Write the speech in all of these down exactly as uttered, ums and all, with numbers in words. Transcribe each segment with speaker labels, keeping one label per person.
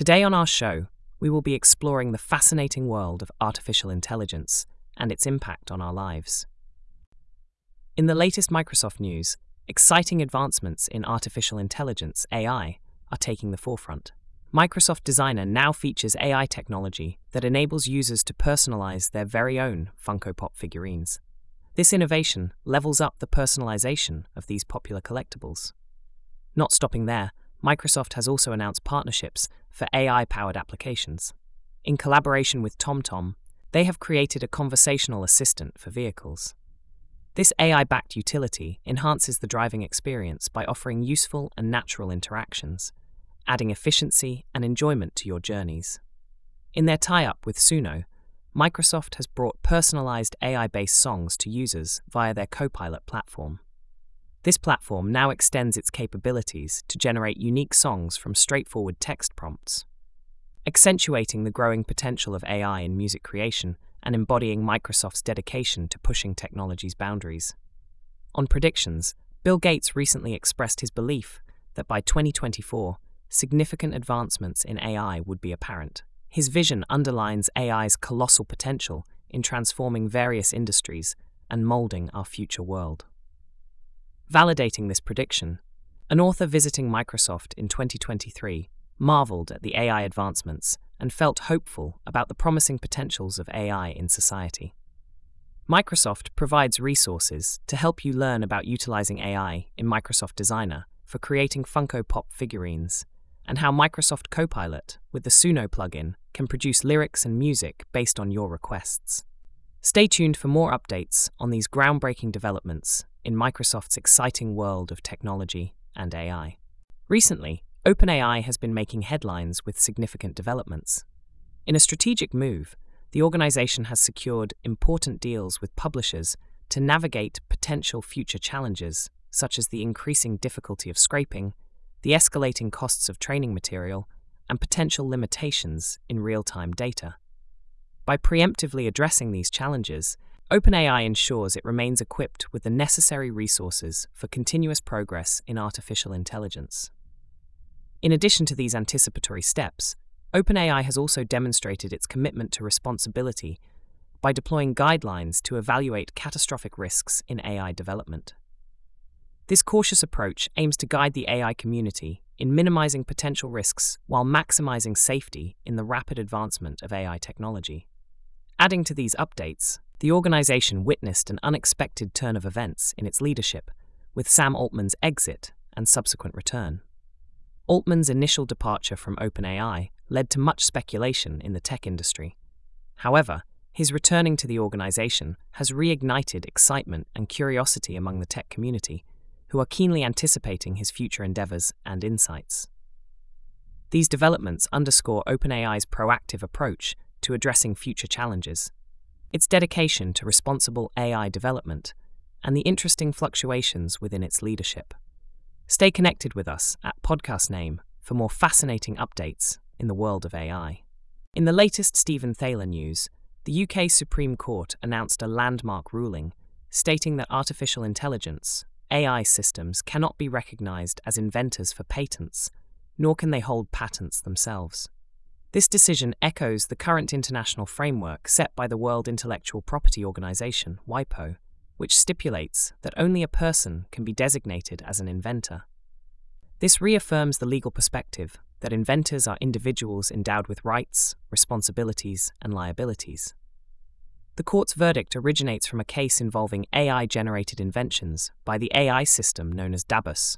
Speaker 1: Today on our show, we will be exploring the fascinating world of artificial intelligence and its impact on our lives. In the latest Microsoft news, exciting advancements in artificial intelligence, A I, are taking the forefront. Microsoft Designer now features A I technology that enables users to personalize their very own Funko Pop figurines. This innovation levels up the personalization of these popular collectibles. Not stopping there, Microsoft has also announced partnerships for A I-powered applications. In collaboration with TomTom, they have created a conversational assistant for vehicles. This A I-backed utility enhances the driving experience by offering useful and natural interactions, adding efficiency and enjoyment to your journeys. In their tie-up with Suno, Microsoft has brought personalized A I-based songs to users via their Copilot platform. This platform now extends its capabilities to generate unique songs from straightforward text prompts, accentuating the growing potential of A I in music creation and embodying Microsoft's dedication to pushing technology's boundaries. On predictions, Bill Gates recently expressed his belief that by twenty twenty-four, significant advancements in A I would be apparent. His vision underlines A I's colossal potential in transforming various industries and molding our future world. Validating this prediction, an author visiting Microsoft in twenty twenty-three marveled at the A I advancements and felt hopeful about the promising potentials of A I in society. Microsoft provides resources to help you learn about utilizing A I in Microsoft Designer for creating Funko Pop figurines, and how Microsoft Copilot, with the Suno plugin, can produce lyrics and music based on your requests. Stay tuned for more updates on these groundbreaking developments in Microsoft's exciting world of technology and A I. Recently, OpenAI has been making headlines with significant developments. In a strategic move, the organization has secured important deals with publishers to navigate potential future challenges, such as the increasing difficulty of scraping, the escalating costs of training material, and potential limitations in real-time data. By preemptively addressing these challenges, OpenAI ensures it remains equipped with the necessary resources for continuous progress in artificial intelligence. In addition to these anticipatory steps, OpenAI has also demonstrated its commitment to responsibility by deploying guidelines to evaluate catastrophic risks in A I development. This cautious approach aims to guide the A I community in minimizing potential risks while maximizing safety in the rapid advancement of A I technology. Adding to these updates, the organization witnessed an unexpected turn of events in its leadership, with Sam Altman's exit and subsequent return. Altman's initial departure from OpenAI led to much speculation in the tech industry. However, his returning to the organization has reignited excitement and curiosity among the tech community, who are keenly anticipating his future endeavors and insights. These developments underscore OpenAI's proactive approach to addressing future challenges, its dedication to responsible A I development, and the interesting fluctuations within its leadership. Stay connected with us at Podcast Name for more fascinating updates in the world of A I. In the latest Stephen Thaler news, the U K Supreme Court announced a landmark ruling stating that artificial intelligence, A I systems, cannot be recognized as inventors for patents, nor can they hold patents themselves. This decision echoes the current international framework set by the World Intellectual Property Organization, WIPO, which stipulates that only a person can be designated as an inventor. This reaffirms the legal perspective that inventors are individuals endowed with rights, responsibilities, and liabilities. The court's verdict originates from a case involving A I-generated inventions by the A I system known as Dabus.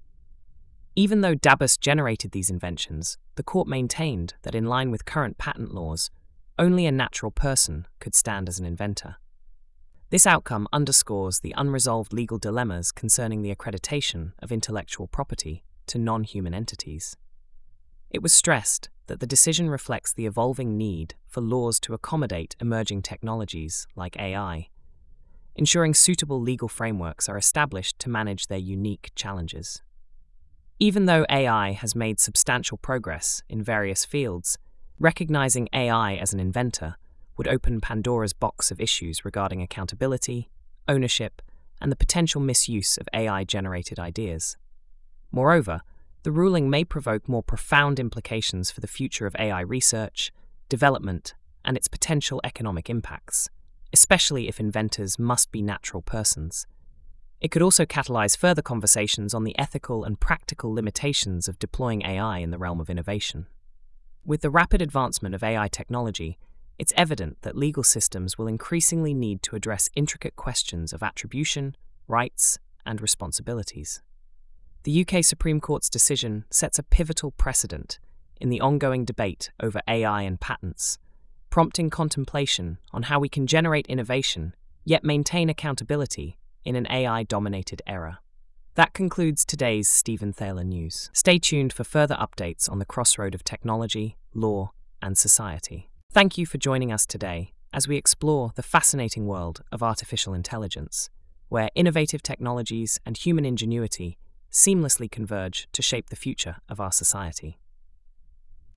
Speaker 1: Even though Dabus generated these inventions, the court maintained that in line with current patent laws, only a natural person could stand as an inventor. This outcome underscores the unresolved legal dilemmas concerning the accreditation of intellectual property to non-human entities. It was stressed that the decision reflects the evolving need for laws to accommodate emerging technologies like A I, ensuring suitable legal frameworks are established to manage their unique challenges. Even though A I has made substantial progress in various fields, recognizing A I as an inventor would open Pandora's box of issues regarding accountability, ownership, and the potential misuse of A I-generated ideas. Moreover, The ruling may provoke more profound implications for the future of A I research, development, and its potential economic impacts, especially if inventors must be natural persons. It could also catalyze further conversations on the ethical and practical limitations of deploying A I in the realm of innovation. With the rapid advancement of A I technology, it's evident that legal systems will increasingly need to address intricate questions of attribution, rights, and responsibilities. The U K Supreme Court's decision sets a pivotal precedent in the ongoing debate over A I and patents, prompting contemplation on how we can generate innovation yet maintain accountability in an A I-dominated era. That concludes today's Stephen Thaler News. Stay tuned for further updates on the crossroad of technology, law, and society. Thank you for joining us today as we explore the fascinating world of artificial intelligence, where innovative technologies and human ingenuity seamlessly converge to shape the future of our society.